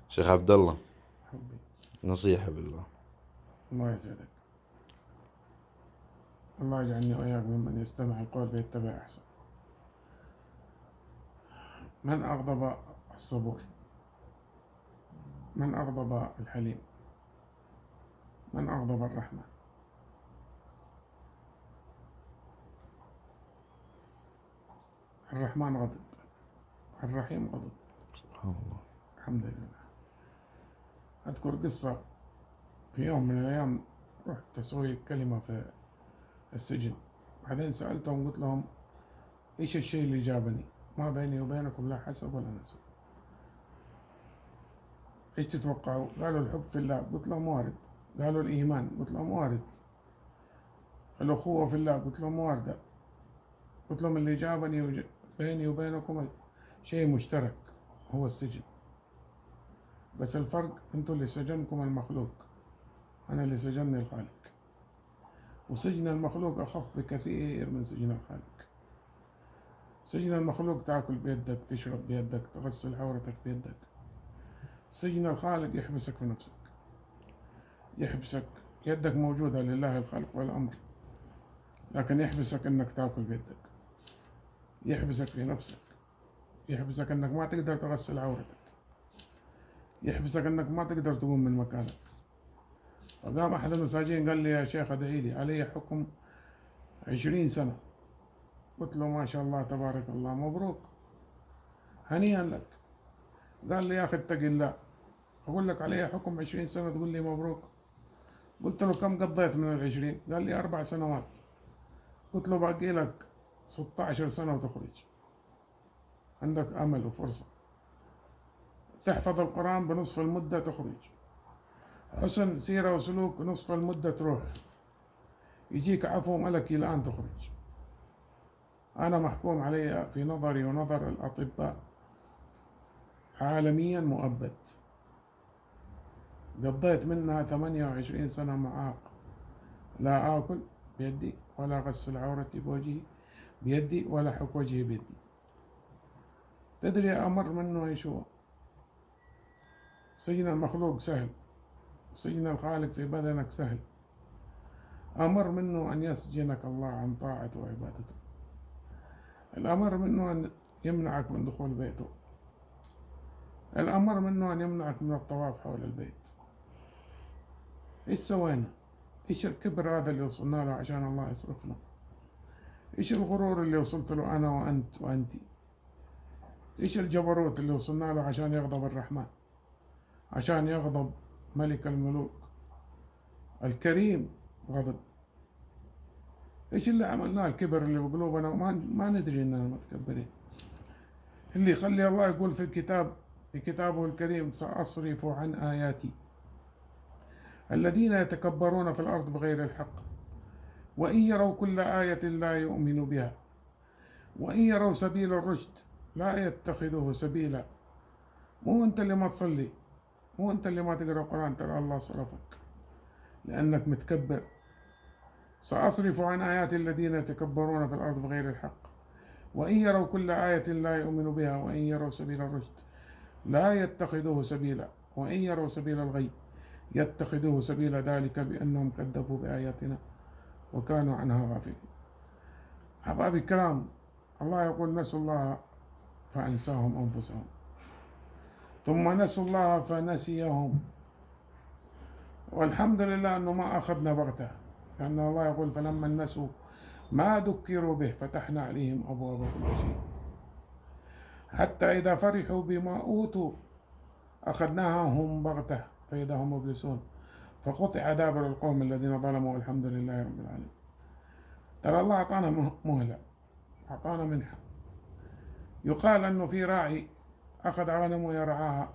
شيخ عبد الله، حبي. نصيحة بالله. الله يسعدك. الله يجعلني وإياك ممن يستمع القول فيتبع أحسن. من أغضب الصبور؟ من أغضب الحليم؟ من أغضب الرحمن؟ الرحمن غضب، الرحيم غضب. سبحان الله. الحمد لله. أذكر قصة في يوم من الأيام رحت أسوي كلمة في السجن، بعدين سألتهم قلت لهم إيش الشيء اللي جابني؟ ما بيني وبينكم لا حسب ولا نسب. إيش تتوقعوا؟ قالوا الحب في الله، قلت لهم وارد. قالوا الإيمان، قلت لهم وارد. الأخوة في الله، قلت لهم واردة. قلت لهم اللي جابني بيني وبينكم شيء مشترك، هو السجن. بس الفرق أنتم اللي سجنكم المخلوق، أنا اللي سجنني الخالق. وسجن المخلوق أخف بكثير من سجن الخالق. سجن المخلوق تأكل بيدك، تشرب بيدك، تغسل عورتك بيدك. سجن الخالق يحبسك في نفسك، يحبسك. يدك موجودة لله الخلق والأمر، لكن يحبسك أنك تأكل بيدك، يحبسك في نفسك، يحبسك أنك ما تقدر تغسل عورتك، يحبسك أنك ما تقدر تقوم من مكانك. فقام أحد المساجين قال لي يا شيخ ادعي لي، علي حكم 20 سنة. قلت له ما شاء الله تبارك الله، مبروك، هنيئا لك. قال لي يا أخي اتق الله، أقول لك علي حكم 20 سنة تقول لي مبروك؟ قلت له كم قضيت من 20؟ قال لي 4 سنوات. قلت له باقي لك 16 سنة وتخرج، عندك أمل وفرصة. تحفظ القرآن بنصف المدة تخرج، حسن سيرة وسلوك نصف المدة تروح، يجيك عفو ملكي الآن تخرج. أنا محكوم علي في نظري ونظر الأطباء عالميا مؤبد، قضيت منها 28 سنة معاق، لا آكل بيدي ولا أغسل عورتي بوجهي بيدي ولا أحك وجهي بيدي. تدري أمر منه إيش هو؟ سجن المخلوق سهل، سجن الخالق في بدنك سهل. أمر منه أن يسجنك الله عن طاعته وعبادته. الأمر منه أن يمنعك من دخول بيته. الأمر منه أن يمنعك من الطواف حول البيت. إيش سوينا؟ إيش الكبر هذا اللي وصلنا له عشان الله يصرفنا؟ إيش الغرور اللي وصلت له أنا وأنت وأنتي؟ إيش الجبروت اللي وصلنا له عشان يغضب الرحمن، عشان يغضب ملك الملوك الكريم غضب؟ إيش اللي عملناه؟ الكبر اللي بقلوبنا ما ندري إننا متكبرين، اللي يخلي الله يقول في كتابه الكريم سأصرف عن آياتي الذين يتكبرون في الأرض بغير الحق وإن يروا كل آية لا يؤمنوا بها وإن يروا سبيل الرشد لا يتخذوه سبيلا. مو أنت اللي ما تصلي، مو أنت اللي ما تقرأ القرآن، ترى الله صرفك لأنك متكبر. سأصرف عن آيات الذين يتكبرون في الأرض بغير الحق وإن يروا كل آية لا يؤمنوا بها وإن يروا سبيل الرشد لا يتخذوه سبيلا وإن يروا سبيل الغي يتخذوه سبيلا، ذلك بأنهم كذبوا بآياتنا وكانوا عنها غافلين. أحبابي الكرام، الله يقول نسوا الله فأنساهم أنفسهم، ثم نسوا الله فنسيهم. والحمد لله أنه ما أخذنا بغتة، لأن الله يقول فلما نسوا ما ذكروا به فتحنا عليهم أبواب كل شيء حتى إذا فرحوا بما أوتوا أخذناهم بغتة فإذا هم مبلسون فقطع دابر القوم الذين ظلموا والحمد لله رب العالمين. ترى الله أعطانا مهلة، أعطانا منحة. يقال أنه في راعي أخذ غنمه يرعاها،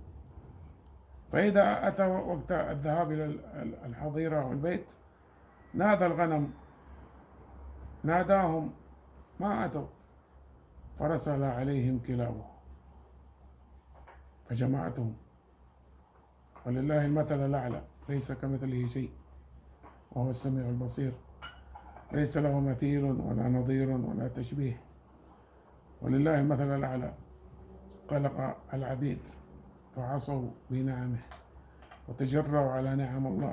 فإذا أتى وقت الذهاب إلى الحظيرة والبيت نادى الغنم، ناداهم ما أتوا، فرسل عليهم كلابه فجمعتهم. ولله المثل الأعلى، ليس كمثله شيء وهو السميع البصير، ليس له مثيل ولا نظير ولا تشبيه. ولله المثل الأعلى، خلق العبيد فعصوا بنعمه وتجرأوا على نعم الله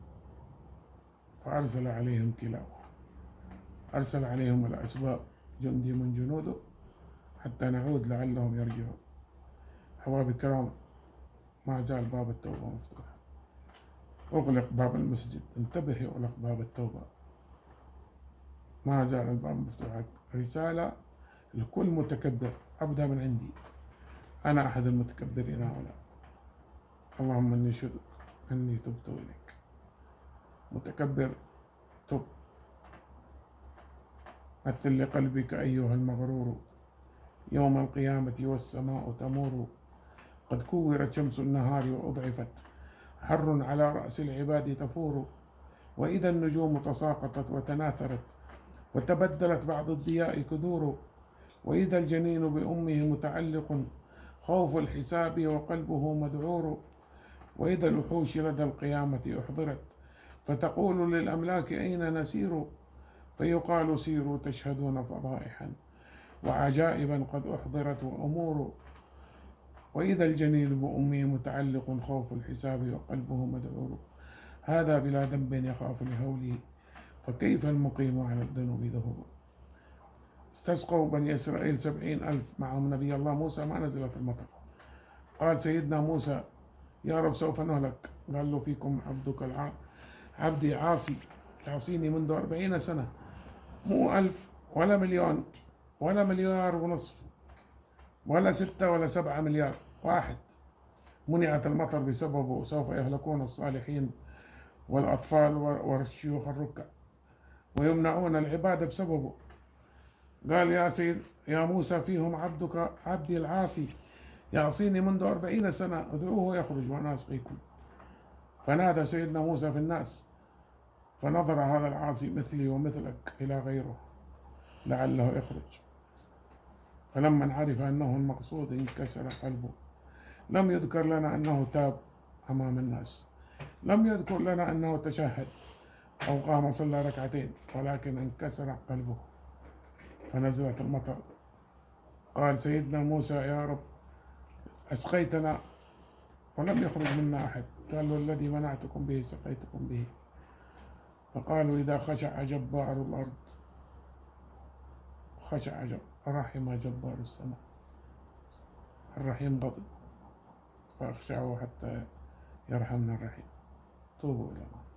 فأرسل عليهم كلابه، أرسل عليهم الأسباب جندي من جنوده حتى نعود لعلهم يرجعون. أحبابي الكرام، ما زال باب التوبة مفتوح. أغلق باب المسجد، انتبه يغلق باب التوبة، ما زال الباب مفتوح. رسالة لكل متكبر، أبدأ من عندي، أنا أحد المتكبرين هؤلاء. اللهم إني شدك إني تبت إليك. متكبر، تب، مثل لقلبك أيها المغرور، يوم القيامة والسماء تمور، قد كورت شمس النهار وأضعفت، حر على رأس العباد تفور، وإذا النجوم تساقطت وتناثرت، وتبدلت بعض الضياء كدور، وإذا الجنين بأمه متعلق، خوف الحساب وقلبه مذعور، وإذا الوحوش لدى القيامة أحضرت، فتقول للأملاك أين نسير، فيقال سيروا تشهدون فضائحا وعجائبا قد أحضرت وأمور، وإذا الجنين بأمه متعلق، خوف الحساب وقلبه مذعور، هذا بلا ذنب يخاف لهوله، فكيف المقيم على الذنوب ذهور. استسقوا بني إسرائيل 70,000 معهم نبي الله موسى، ما نزلت المطر. قال سيدنا موسى يا رب سوف نهلك. قال له فيكم عبدي عاصي، يعصيني منذ 40 سنة، مو 1000 ولا مليون ولا مليار ونصف ولا 6 ولا 7 مليار، واحد. منعت المطر بسببه، سوف يهلكون الصالحين والأطفال والشيوخ الركع، ويمنعون العبادة بسببه. قال يا سيد يا موسى فيهم عبدي العاصي يعصيني منذ 40 سنة، ادعوه يخرج وأنا أسقيكم. فنادى سيدنا موسى في الناس، فنظر هذا العاصي مثلي ومثلك إلى غيره لعله يخرج، فلما عرف أنه المقصود انكسر قلبه. لم يذكر لنا أنه تاب أمام الناس، لم يذكر لنا أنه تشهد أو قام صلى ركعتين، ولكن انكسر قلبه فنزلت المطر. قال سيدنا موسى يا رب أسقيتنا ولم يخرج منا أحد. قال له الذي منعتكم به سقيتكم به. فقالوا إذا خشع جبار الأرض خشع رحم جبار السماء. الرحيم غضب، فاخشعوا حتى يرحمنا الرحيم. توبوا إلى الله.